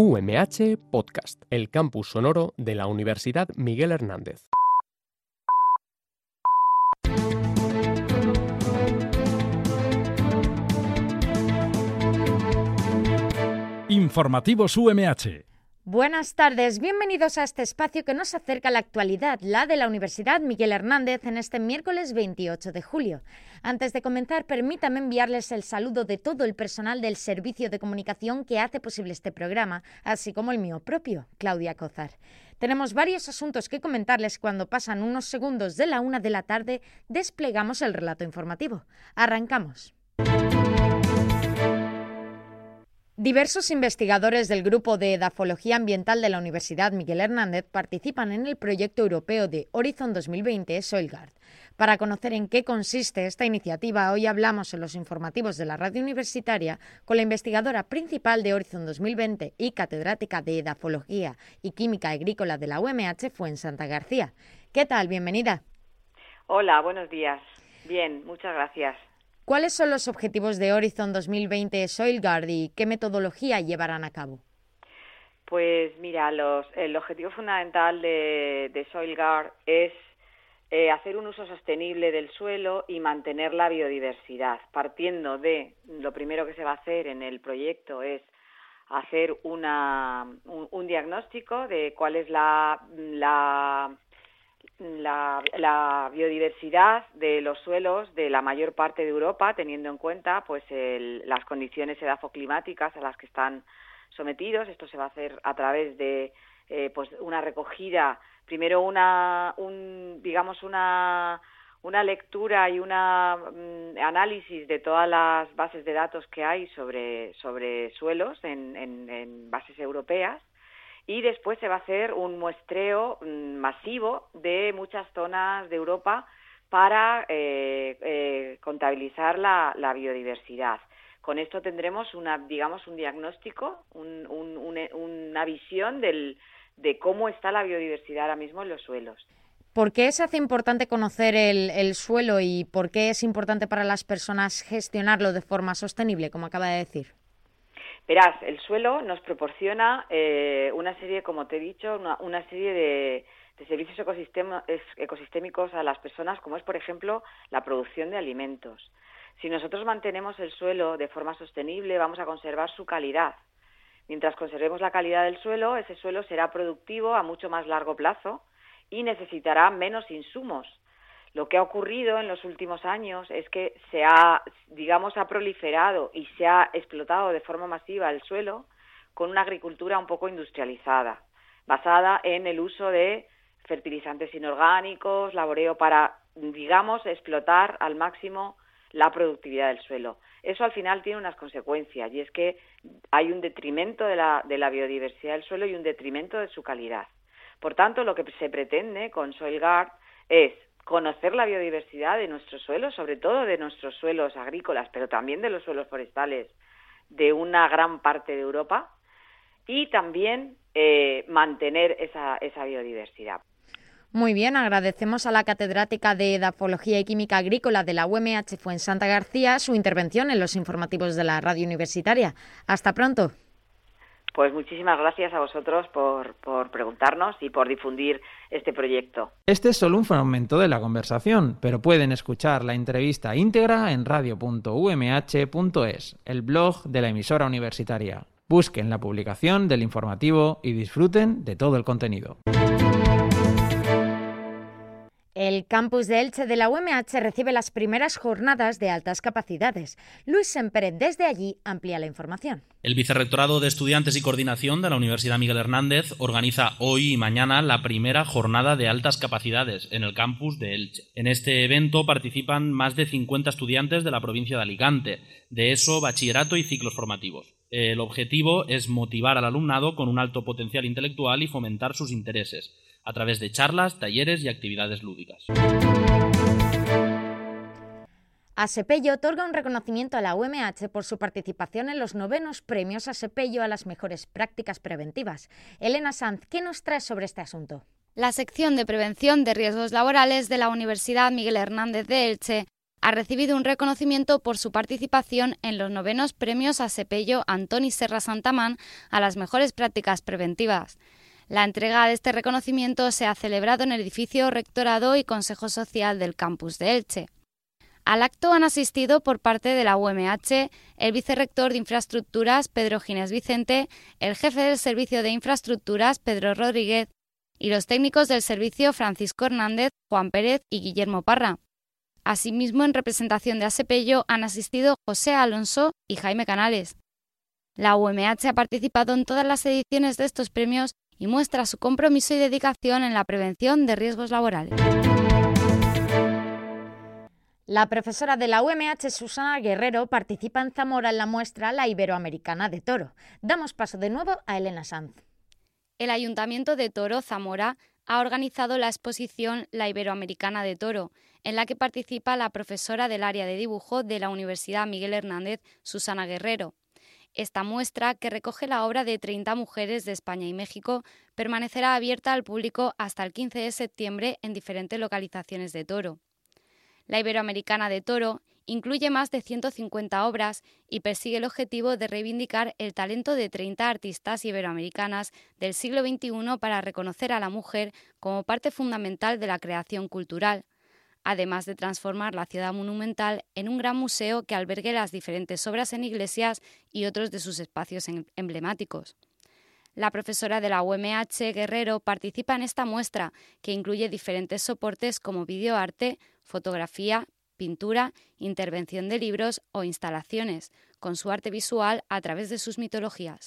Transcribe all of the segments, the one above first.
UMH Podcast, el campus sonoro de la Universidad Miguel Hernández. Informativos UMH. Buenas tardes, bienvenidos a este espacio que nos acerca a la actualidad, la de la Universidad Miguel Hernández, en este miércoles 28 de julio. Antes de comenzar, permítame enviarles el saludo de todo el personal del Servicio de Comunicación que hace posible este programa, así como el mío propio, Claudia Cózar. Tenemos varios asuntos que comentarles. Cuando pasan unos segundos de la 1 de la tarde, desplegamos el relato informativo. Arrancamos. Diversos investigadores del Grupo de Edafología Ambiental de la Universidad Miguel Hernández participan en el proyecto europeo de Horizon 2020 SoilGuard. Para conocer en qué consiste esta iniciativa, hoy hablamos en los informativos de la radio universitaria con la investigadora principal de Horizon 2020 y catedrática de Edafología y Química Agrícola de la UMH, Fuensanta García. ¿Qué tal? Bienvenida. Hola, buenos días. Bien, muchas gracias. ¿Cuáles son los objetivos de Horizon 2020 SoilGuard y qué metodología llevarán a cabo? Pues mira, el objetivo fundamental de SoilGuard es hacer un uso sostenible del suelo y mantener la biodiversidad. Partiendo de, lo primero que se va a hacer en el proyecto es hacer un diagnóstico de cuál es la biodiversidad de los suelos de la mayor parte de Europa, teniendo en cuenta pues las condiciones edafoclimáticas a las que están sometidos. Esto se va a hacer a través de pues una recogida, primero una lectura y análisis de todas las bases de datos que hay sobre suelos en bases europeas. Y después se va a hacer un muestreo masivo de muchas zonas de Europa para contabilizar la biodiversidad. Con esto tendremos un diagnóstico, una visión de cómo está la biodiversidad ahora mismo en los suelos. ¿Por qué se hace importante conocer el suelo y por qué es importante para las personas gestionarlo de forma sostenible, como acaba de decir? Verás, el suelo nos proporciona una serie, como te he dicho, una serie de servicios ecosistémicos a las personas, como es, por ejemplo, la producción de alimentos. Si nosotros mantenemos el suelo de forma sostenible, vamos a conservar su calidad. Mientras conservemos la calidad del suelo, ese suelo será productivo a mucho más largo plazo y necesitará menos insumos. Lo que ha ocurrido en los últimos años es que ha proliferado y se ha explotado de forma masiva el suelo con una agricultura un poco industrializada, basada en el uso de fertilizantes inorgánicos, laboreo para, explotar al máximo la productividad del suelo. Eso al final tiene unas consecuencias y es que hay un detrimento de la biodiversidad del suelo y un detrimento de su calidad. Por tanto, lo que se pretende con SoilGuard es conocer la biodiversidad de nuestros suelos, sobre todo de nuestros suelos agrícolas, pero también de los suelos forestales de una gran parte de Europa y también mantener esa biodiversidad. Muy bien, agradecemos a la catedrática de Edafología y Química Agrícola de la UMH Fuensanta García su intervención en los informativos de la radio universitaria. Hasta pronto. Pues muchísimas gracias a vosotros por preguntarnos y por difundir este proyecto. Este es solo un fragmento de la conversación, pero pueden escuchar la entrevista íntegra en radio.umh.es, el blog de la emisora universitaria. Busquen la publicación del informativo y disfruten de todo el contenido. El campus de Elche de la UMH recibe las primeras jornadas de altas capacidades. Luis Sempere desde allí amplía la información. El Vicerrectorado de Estudiantes y Coordinación de la Universidad Miguel Hernández organiza hoy y mañana la primera jornada de altas capacidades en el campus de Elche. En este evento participan más de 50 estudiantes de la provincia de Alicante, de ESO, bachillerato y ciclos formativos. El objetivo es motivar al alumnado con un alto potencial intelectual y fomentar sus intereses, a través de charlas, talleres y actividades lúdicas. Asepello otorga un reconocimiento a la UMH por su participación en los 9º premios Asepello a las mejores prácticas preventivas. Elena Sanz, ¿qué nos trae sobre este asunto? La sección de prevención de riesgos laborales de la Universidad Miguel Hernández de Elche Ha recibido un reconocimiento por su participación en los 9º Premios Asepello Antoni Serra Santamán a las mejores prácticas preventivas. La entrega de este reconocimiento se ha celebrado en el edificio Rectorado y Consejo Social del campus de Elche. Al acto han asistido por parte de la UMH el vicerrector de Infraestructuras, Pedro Ginés Vicente, el jefe del Servicio de Infraestructuras, Pedro Rodríguez, y los técnicos del servicio, Francisco Hernández, Juan Pérez y Guillermo Parra. Asimismo, en representación de Asepello han asistido José Alonso y Jaime Canales. La UMH ha participado en todas las ediciones de estos premios y muestra su compromiso y dedicación en la prevención de riesgos laborales. La profesora de la UMH, Susana Guerrero, participa en Zamora en la muestra La Iberoamericana de Toro. Damos paso de nuevo a Elena Sanz. El Ayuntamiento de Toro, Zamora, ha organizado la exposición La Iberoamericana de Toro, en la que participa la profesora del área de dibujo de la Universidad Miguel Hernández, Susana Guerrero. Esta muestra, que recoge la obra de 30 mujeres de España y México, permanecerá abierta al público hasta el 15 de septiembre en diferentes localizaciones de Toro. La Iberoamericana de Toro incluye más de 150 obras y persigue el objetivo de reivindicar el talento de 30 artistas iberoamericanas del siglo XXI para reconocer a la mujer como parte fundamental de la creación cultural, además de transformar la ciudad monumental en un gran museo que albergue las diferentes obras en iglesias y otros de sus espacios emblemáticos. La profesora de la UMH, Guerrero, participa en esta muestra, que incluye diferentes soportes como videoarte, fotografía, pintura, intervención de libros o instalaciones, con su arte visual a través de sus mitologías.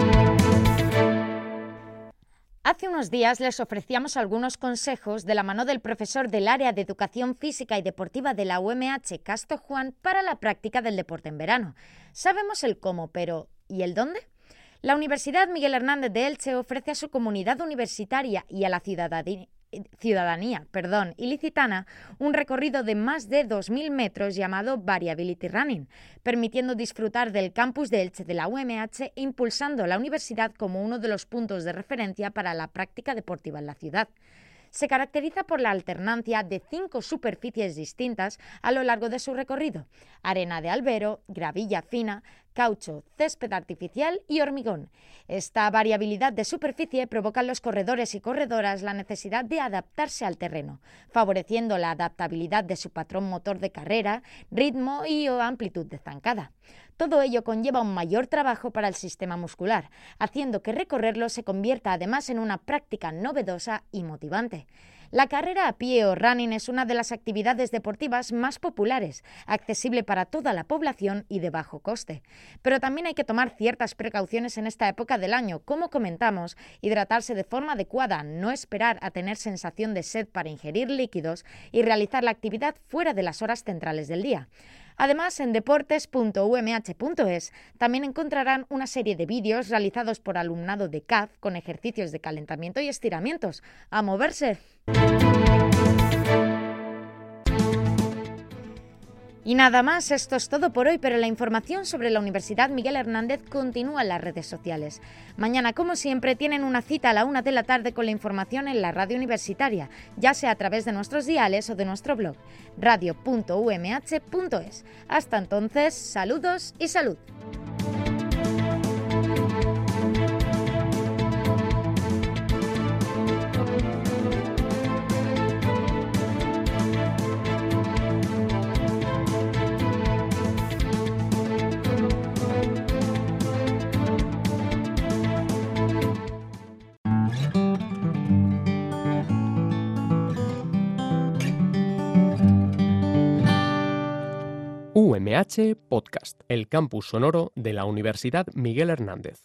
Hace unos días les ofrecíamos algunos consejos de la mano del profesor del área de Educación Física y Deportiva de la UMH, Casto Juan, para la práctica del deporte en verano. Sabemos el cómo, pero ¿y el dónde? La Universidad Miguel Hernández de Elche ofrece a su comunidad universitaria y a la ciudadanía ilicitana un recorrido de más de 2.000 metros llamado Variability Running, permitiendo disfrutar del campus de Elche de la UMH e impulsando la universidad como uno de los puntos de referencia para la práctica deportiva en la ciudad. Se caracteriza por la alternancia de 5 superficies distintas a lo largo de su recorrido: arena de albero, gravilla fina, caucho, césped artificial y hormigón. Esta variabilidad de superficie provoca en los corredores y corredoras la necesidad de adaptarse al terreno, favoreciendo la adaptabilidad de su patrón motor de carrera, ritmo y o amplitud de zancada. Todo ello conlleva un mayor trabajo para el sistema muscular, haciendo que recorrerlo se convierta además en una práctica novedosa y motivante. La carrera a pie o running es una de las actividades deportivas más populares, accesible para toda la población y de bajo coste. Pero también hay que tomar ciertas precauciones en esta época del año, como comentamos, hidratarse de forma adecuada, no esperar a tener sensación de sed para ingerir líquidos y realizar la actividad fuera de las horas centrales del día. Además, en deportes.umh.es también encontrarán una serie de vídeos realizados por alumnado de CAF con ejercicios de calentamiento y estiramientos. ¡A moverse! Y nada más, esto es todo por hoy, pero la información sobre la Universidad Miguel Hernández continúa en las redes sociales. Mañana, como siempre, tienen una cita a la 1 de la tarde con la información en la radio universitaria, ya sea a través de nuestros diales o de nuestro blog, radio.umh.es. Hasta entonces, saludos y salud. UMH Podcast, el campus sonoro de la Universidad Miguel Hernández.